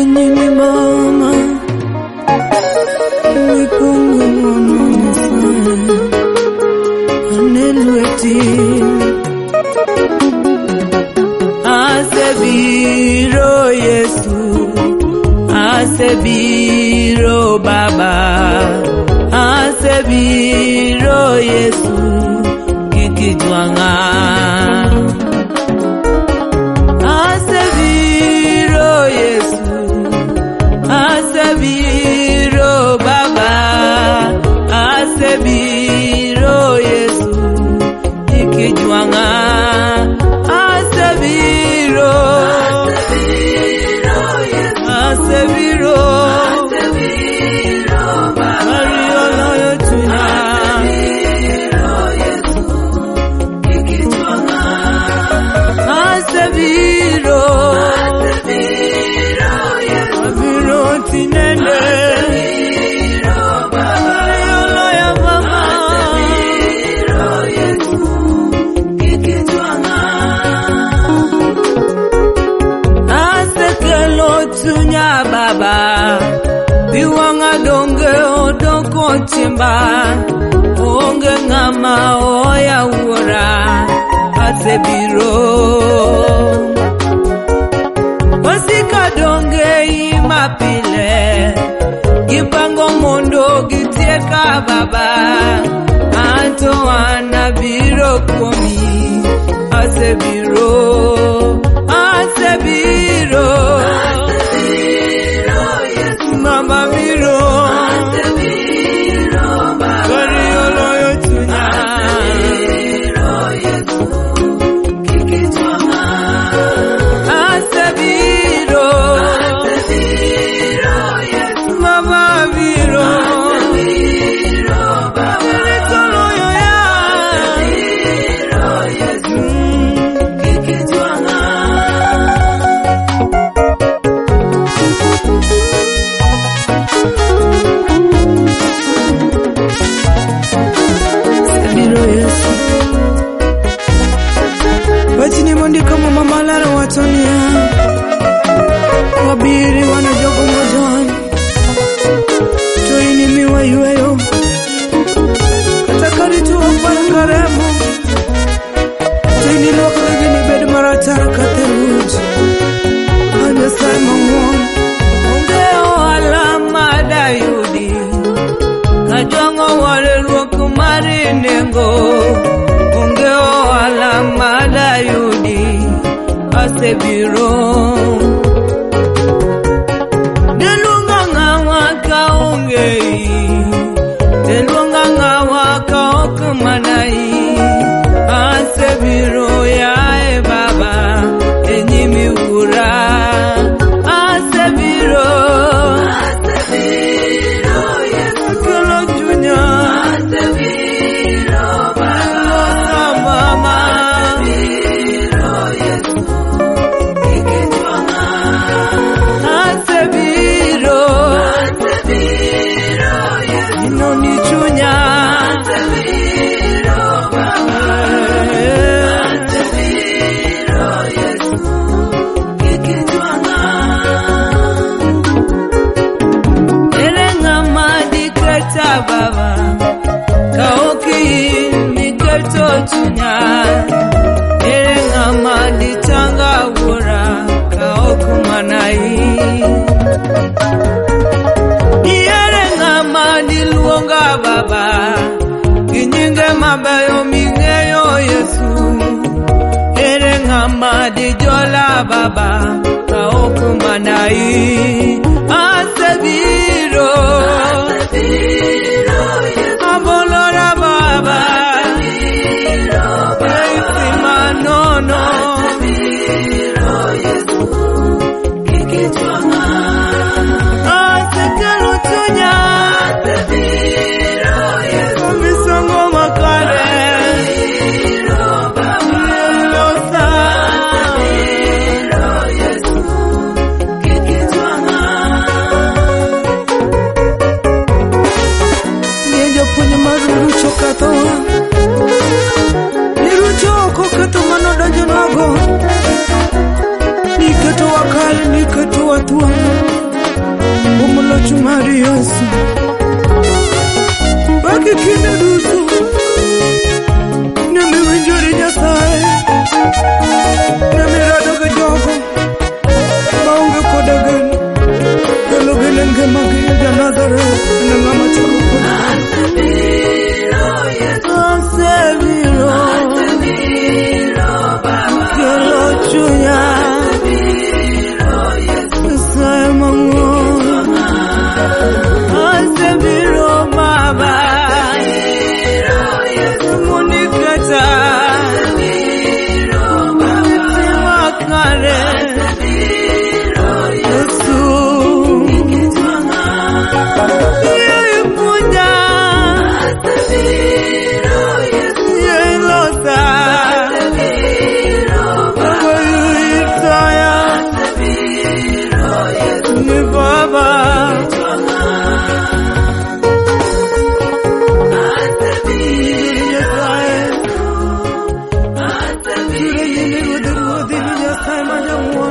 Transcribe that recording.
Enyini mama Wikungu mwana sana Anelweti Asebiro Yesu Asebiro Baba Asebiro Yesu Kikijwanga Asebiro Yesu Asebiro Baba Asebiro Yesu Kikijwanga Asebiro Asebiro Baba Ariolo yotuna Asebiro Asebiro tinene Ariolo ya mama Asekelo tunya baba Biwanga donge odoko chimba Onge ngama oya uora Asebiro Wasika donge imapile Gipango mondo gitieka baba Anto anabiro komi Asebiro Asebiro Mama Miro Asebiro Baba Ariolo yotuna Asebiro Yesu Kikijwanga Asebiro Asebiro Yesu Mama Miro Asebiro Baba Ariolo yoya Asebiro Yesu Kikijwanga Wachini mondi kama mama lara watonia Wabiri wanajogo mojani Toini miwa yueyo Katakari tuwa kwa karemu Toini loka gini bed maratara kateruji Anja saima mwong Ongeo alama dayudi Kajongo wale ruoku marinengo Ongeo alama dayudi Asebiro Delunga ngawa kaongei Delunga ngawa kaokumanai Asebiro yae baba Enyimi ura Asebiro Asebiro Yesu Kolo junya Asebiro Baba Mama Asebiro Yesu Kikijwanga Asebiro Asebiro Yesu Inoni chunya Asebiro Baba Asebiro Yesu Kikijwanga Erenga madiketa baba Kaoki miketo chunya Erenga maditanga wura Kaoku manai Erenga madiluonga baba Kinyinge mabayo mingeyo Yesu Erenga madijola baba Kaoku manai Asebiro Asebiro Yesu Abolora baba Asebiro Baba Manono Asebiro Yesu Kikijwanga Asekelo tunya Asebiro Yesu Misongo makare Asebiro Baba Losa Asebiro Yesu Kikijwanga Ngejo punye maruru chokatoa Niru choko kato manoda jonago Niketo wakali niketo watuwa Yesu baki kinde duto ne mi winjori Nyasaye ne mi rado gi jogo maonge koda geno kelo geno ngimagi ja Nazareth ne ng'ama chalo koda asebiro kelo chunya Nyasaye mang'won asebiro Baba monikata mitima kare Yesu yepuonja yelosa agoyitaya ni Baba Nyasaye